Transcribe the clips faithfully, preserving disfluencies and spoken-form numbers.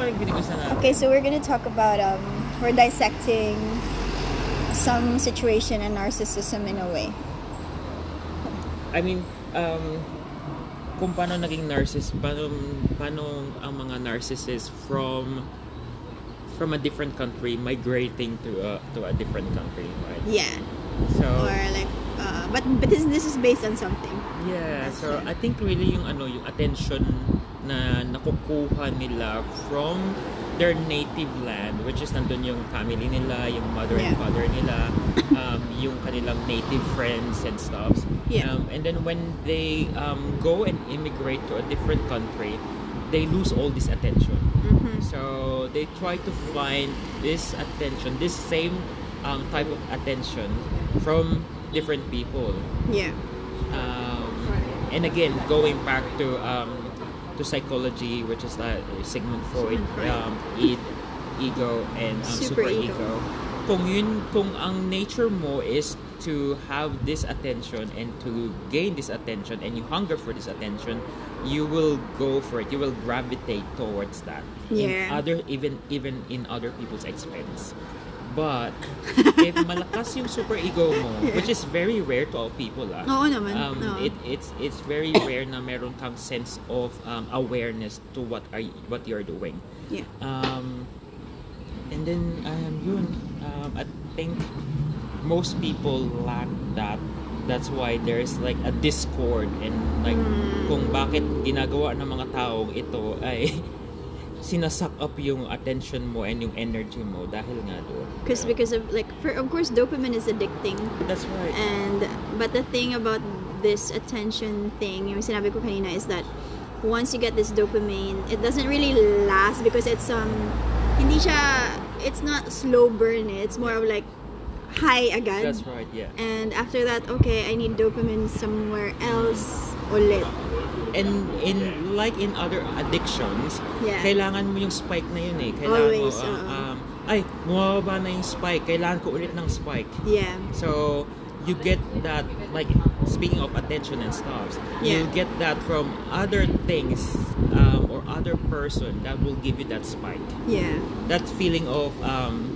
yung binigusan natin? Okay, so we're gonna talk about, um, we're dissecting some situation and narcissism in a way. I mean, um, kung paano naging narcissist, paano, paano ang mga narcissists from from a different country migrating to a, to a different country, right? Yeah. So, Or like, uh, but but this this is based on something. yeah, That's so right. I think really yung ano, yung attention na nakukuha nila from their native land, which is nandun yung family nila, yung mother and Yeah. father nila, um, yung kanilang native friends and stuff. Yeah. Um, and then when they um, go and immigrate to a different country, they lose all this attention. Mm-hmm. So they try to find this attention, this same um, type of attention from different people. Yeah. Um, and again, going back to um, to psychology, which is uh, Sigmund Freud, Sigmund Freud. um, id, ego, and um, Super super ego. ego. Kung yun, kung ang nature mo is to have this attention and to gain this attention, and you hunger for this attention, you will go for it. You will gravitate towards that. In Yeah. other, even even in other people's expense. But if malakas yung super ego mo, Yeah. which is very rare to all people, ah. Oo naman. Um, Oo. it, it's it's very rare na meron kang sense of um, awareness to what are y- what you're doing. Yeah. Um, and then um, yun, um, I think most people lack that. That's why there's like a discord and like Mm. kung bakit ginagawa ng mga taong ito ay sinasak up yung attention mo and yung energy mo dahil nga doon. Because because of like for of course dopamine is addicting. That's right. And but the thing about this attention thing, yung sinabi ko kanina, is that once you get this dopamine, it doesn't really last because it's um hindi siya, it's not slow burn, it's more of like high agad. That's right, yeah. And after that, okay, I need dopamine somewhere else ulit. And in like in other addictions, Yeah. kailangan mo yung spike na yun eh. Kailangan Always, mo, uh, oo. um, ay, bumababa na yung spike. Kailangan ko ulit ng spike. Yeah. So, you get that, like, speaking of attention and stuff, Yeah. you get that from other things um, or other person that will give you that spike. Yeah. That feeling of um,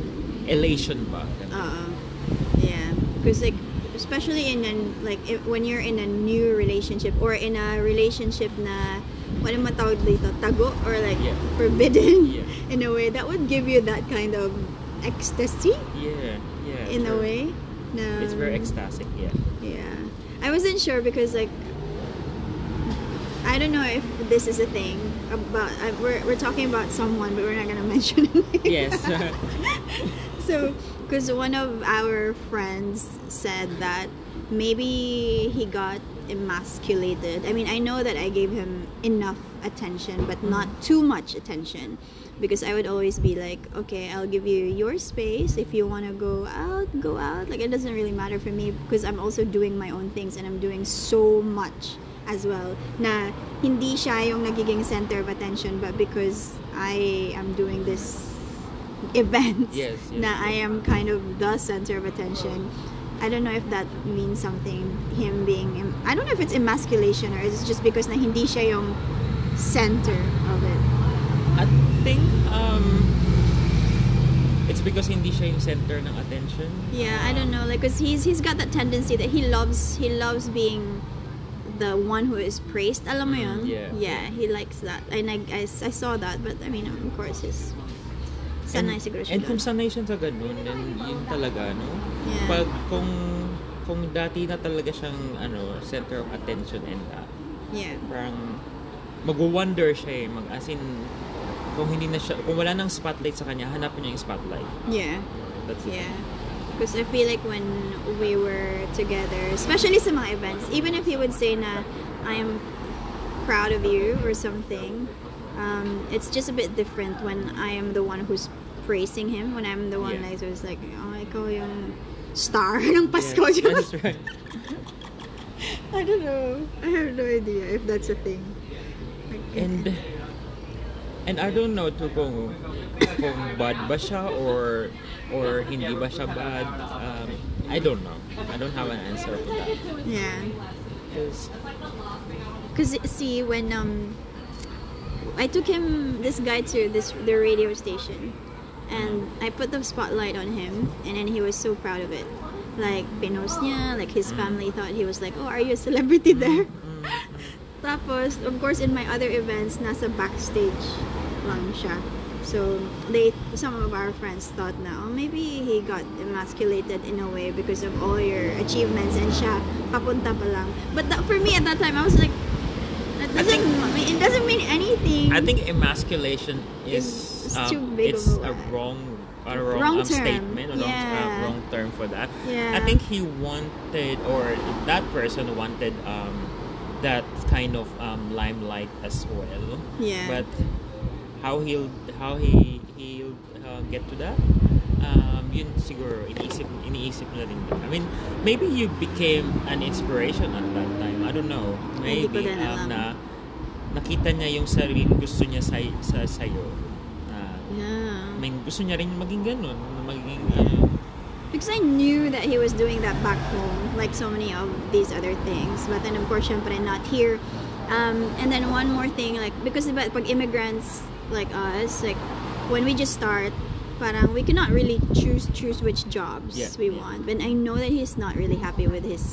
elation ba? Uh, yeah, because like especially in an like if, when you're in a new relationship or in a relationship na wala matawag dito tago or like Yeah. forbidden Yeah. in a way that would give you that kind of ecstasy Yeah, yeah. in a true. way. No. It's very ecstatic, yeah. Yeah, I wasn't sure because like I don't know if this is a thing about uh, we're we're talking about someone but we're not gonna mention it. Yes. So, because one of our friends said that maybe he got emasculated. I mean, I know that I gave him enough attention, but not too much attention. Because I would always be like, okay, I'll give you your space. If you want to go out, go out. Like, it doesn't really matter for me because I'm also doing my own things and I'm doing so much as well. Na hindi siya yung nagiging center of attention, but because I am doing this event Yes, yes, na I yes. am kind of the center of attention. I don't know if that means something, him being em- I don't know if it's emasculation or it's just because na hindi siya yung center of it. I think um, it's because hindi siya yung center ng attention. Yeah, I don't know, like cuz he's he's got that tendency that he loves he loves being the one who is praised. Alam mo Mm, yun? yeah. Yeah, he likes that. And I, I, I saw that, but I mean, of course, his sanay siguro siya And kung doon. sanay siya sa ganun, then yun talaga, no? Yeah. Pag kung kung dati na talaga siyang ano, center of attention and uh, Yeah. parang mag-wonder siya eh, mag as in kung hindi na siya, kung wala nang spotlight sa kanya, hanapin niya yung spotlight. Yeah. That's it. Yeah. Because I feel like when we were together, especially sa mga events, even if he would say na, I'm proud of you or something, um, it's just a bit different when I am the one who's praising him, when I'm the one Yeah. like who's like, oh, ikaw yung star ng Pasko. Yes, Diba? that's right. I don't know. I have no idea if that's a thing. Like, And and I don't know too kung kung bad ba siya or or hindi ba siya bad. Um, I don't know. I don't have an answer for that. yeah. 'Cause Because see, when um, I took him, this guy, to this the radio station, and I put the spotlight on him, and then he was so proud of it. Like, pinost niya, like his family thought he was like, oh, are you a celebrity there? Tapos, of course, in my other events, nasa backstage lang siya. So, they, some of our friends thought na, oh, maybe he got emasculated in a way because of all your achievements, and siya, papunta pa lang. But that, for me at that time, I was like, that doesn't, think, it doesn't mean anything. I think emasculation is, it's, it's um, too big it's of a, a wrong a wrong, wrong um, term. statement, a wrong, Yeah. uh, wrong term for that. Yeah. I think he wanted, or that person wanted um, that kind of um, limelight as well. Yeah. But how he'll how he he'll uh, get to that? Um, yun siguro iniisip iniisip na rin. I mean, maybe you became an inspiration at that time. I don't know. Hindi ko Maybe din um, alam. na nakita niya yung sarili gusto niya sa sa sayo. Yeah. I mean, gusto niya rin maging ganun, maging uh, Because I knew that he was doing that back home, like so many of these other things. But then, of course, syempre, not here. Um, and then one more thing, like, because but pag immigrants like us, like, when we just start, parang we cannot really choose choose which jobs Yeah. we want. But I know that he's not really happy with his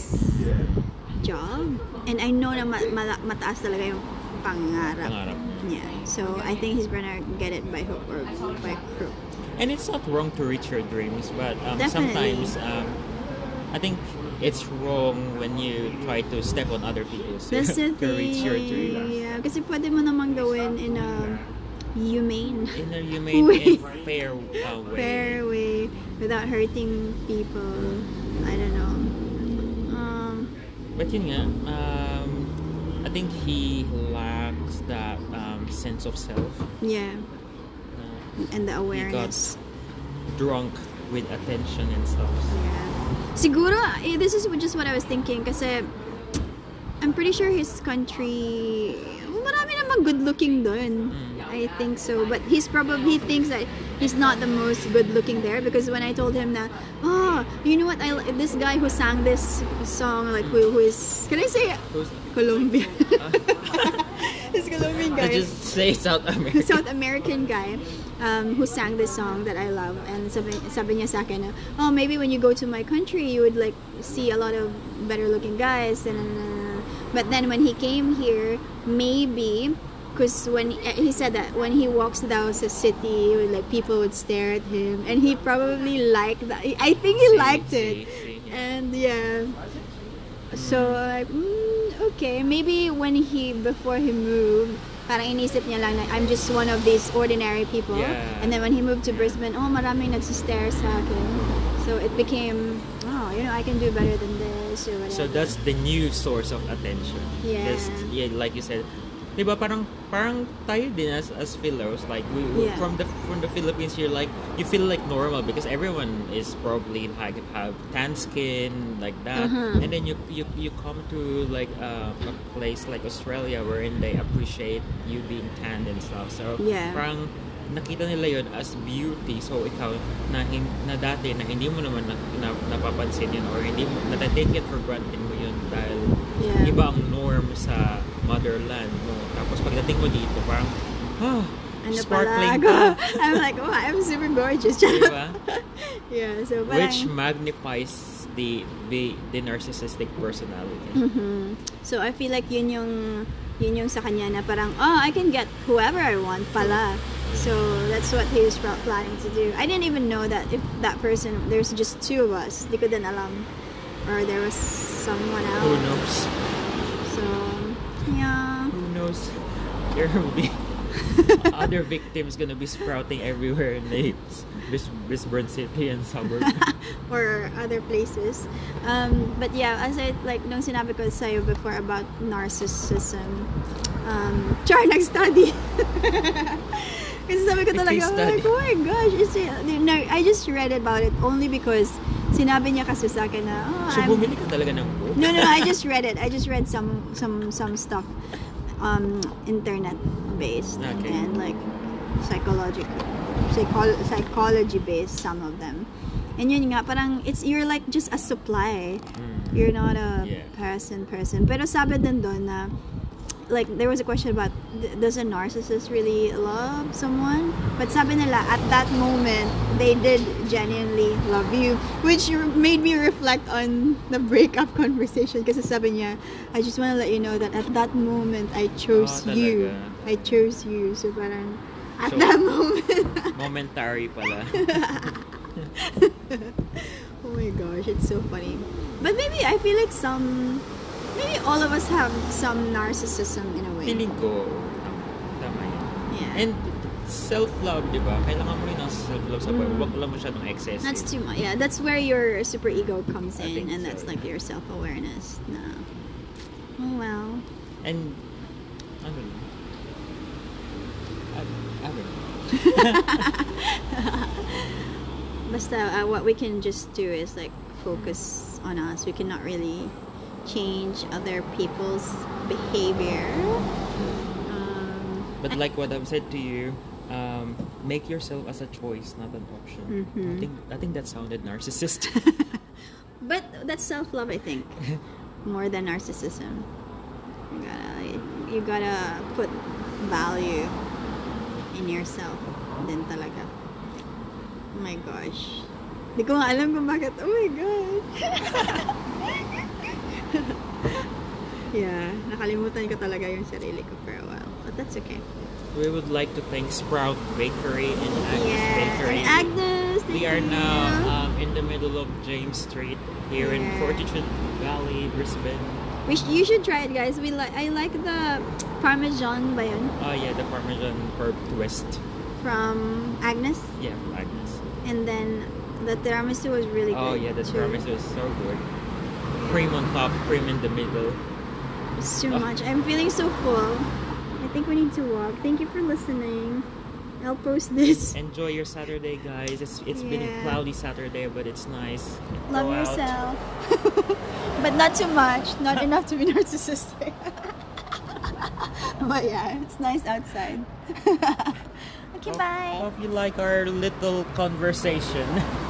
job. And I know na ma- ma- mataas talaga yung pangarap. pangarap. Yeah. So I think he's gonna get it by hook or by crook. And it's not wrong to reach your dreams, but um, Definitely. sometimes um, I think it's wrong when you try to step on other people's That's the to reach your thing. dreams. Yeah, kasi pwede mo namang gawin in a humane, In a humane Way. and fair uh, way. fair way without hurting people. I don't know. Um, But yun nga, um, I think he lacks that um, sense of self. yeah, Uh, and the awareness. drunk with attention and stuff. Yeah. Siguro, eh, this is just what I was thinking kasi I'm pretty sure his country, marami namang good-looking dun. Mm. I think so. But he's probably, he thinks that he's not the most good-looking there because when I told him that, oh, you know what, I li- this guy who sang this song, like, who, who is, can I say Who's- Colombian? This Colombian I guy. just say South America. South American guy um, who sang this song that I love, and sabi, sabi niya sa akin na, oh, maybe when you go to my country you would like see a lot of better looking guys, and but then when he came here, maybe because when he said that when he walks down the city, like people would stare at him, and he probably liked that. I think he See, liked see, it, see, yeah. and yeah. So like, mm, okay, maybe when he before he moved, parang inisip niya lang na I'm just one of these ordinary people. Yeah. And then when he moved to Brisbane, oh, maraming nagsistare sa akin. So it became, oh, you know, I can do better than this or whatever. So that's the new source of attention. Yeah. Just, yeah, like you said, diba parang parang tayo din as as Philos, like we, we- Yeah. from the from the Philippines, you're like you feel like normal because everyone is probably like have tan skin like that, Uh-huh. and then you you you come to like uh, a place like Australia wherein they appreciate you being tanned and stuff. So Yeah. parang nakita nila yun as beauty, so ikaw na, hin, na dati na hindi mo naman na, na, napapansin yun or hindi mo natatake it for granted mo yun dahil Yeah. iba ang norm sa motherland mo. Tapos pagdating mo dito, parang, ah, Ano sparkling pala? ka. I'm like, oh, I'm super gorgeous. Diba? Yeah, so parang, Which magnifies the, the the narcissistic personality. Mhm. So I feel like yun yung yun yung sa kanya na parang, oh, I can get whoever I want pala. So that's what he was pl- planning to do. I didn't even know that if that person, there's just two of us. Di ko din alam. Or there was someone else. Who knows? So, yeah. Who knows? There will be other victims gonna be sprouting everywhere in the Bris- Brisbane City and suburbs. Or other places. Um, but yeah, as I, like, nung sinabi ko sa'yo before about narcissism, um, Char, nag-study. Kasi sabi ko talaga, Nag-case like, study. oh my gosh. It's, no, I just read about it only because sinabi niya kasi sa akin na, oh, So I'm... bumili ka talaga ng book? No, no, no, I just read it. I just read some some some stuff, um, internet based Okay. and like psychological, psychol- psychology based. Some of them, and yun nga, parang it's you're like just a supply. Mm. You're not a Yeah. person person. Pero sabi din doon na like there was a question about th- does a narcissist really love someone? But sabi nila at that moment they did genuinely love you, which r- made me reflect on the breakup conversation. Kasi sabi niya, I just want to let you know that at that moment I chose Ah, you. talaga. I chose you. So parang at So, that moment. Momentary pala. Oh my gosh, it's so funny. But maybe I feel like some, maybe all of us have some narcissism in a way. Feeling ko, tama yun. Yeah. And self-love, di ba? Kailangan mo rin ng self-love sa buhay. Mm. Huwag lang masyadong excessive. That's too much. Yeah, that's where your super ego comes I in, think and so, that's yeah. like your self awareness. No. Oh well. And, ano lang. I, I don't know. Basta, uh, what we can just do is like focus on us. We cannot really change other people's behavior. Um, But like what I've said to you, um, make yourself as a choice, not an option. Mhm. I think I think that sounded narcissist. but that's self love, I think, more than narcissism. You gotta, you gotta put value in yourself. Then talaga. Oh my gosh. Di ko nga alam kung bakit. Oh my god. Yeah, nakalimutan ko talaga yung sarili ko for a while. But that's okay. We would like to thank Sprout Bakery and Agnes Yeah, Bakery. and Agnes, We thank are now you. um, in the middle of James Street here in Yeah. Fortitude Valley, Brisbane. We sh- you should try it, guys. We like. I like the Parmesan ba yun? Oh yeah, the Parmesan herb twist. From Agnes. Yeah, from Agnes. And then the tiramisu was really good. Oh yeah, the too. tiramisu is so good. Cream on top, cream in the middle. It's too Oh. much. I'm feeling so full. I think we need to walk. Thank you for listening. I'll post this. Enjoy your Saturday, guys. It's it's been a Yeah. cloudy Saturday, but it's nice. Love Go out. yourself. But not too much. Not enough to be narcissistic. But yeah, it's nice outside. Okay, Hope- bye. Hope you like our little conversation.